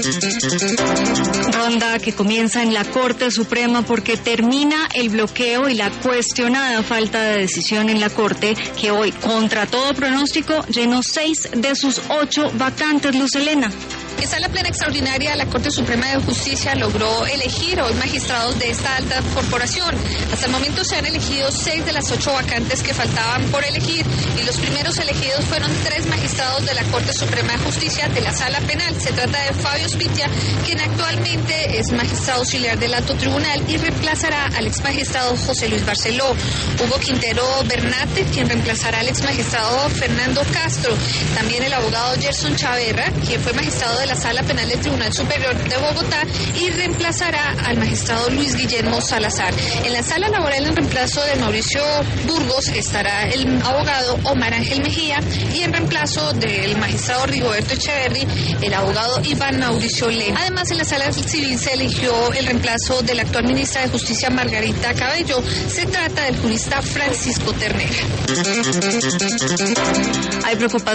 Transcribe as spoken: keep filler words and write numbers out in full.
Ronda que comienza en la Corte Suprema porque termina el bloqueo y la cuestionada falta de decisión en la Corte, que hoy, contra todo pronóstico, llenó seis de sus ocho vacantes. Luz Helena. En sala plena extraordinaria, la Corte Suprema de Justicia logró elegir hoy magistrados de esta alta corporación. Hasta el momento se han elegido seis de las ocho vacantes que faltaban por elegir, y los primeros elegidos fueron tres magistrados de la Corte Suprema de Justicia de la Sala Penal. Se trata de Fabio Spitia, quien actualmente es magistrado auxiliar del Alto Tribunal y reemplazará al exmagistrado José Luis Barceló. Hugo Quintero Bernate, quien reemplazará al exmagistrado Fernando Castro. También el abogado Gerson Chaverra, quien fue magistrado de la Sala Penal del Tribunal Superior de Bogotá, y reemplazará al magistrado Luis Guillermo Salazar. En la sala laboral, en reemplazo de Mauricio Burgos, estará el abogado Omar Ángel Mejía, y en reemplazo del magistrado Rigoberto Echeverri, el abogado Iván Mauricio Lema. Además, en la sala civil se eligió el reemplazo de la actual ministra de Justicia, Margarita Cabello. Se trata del jurista Francisco Ternera. Hay preocupación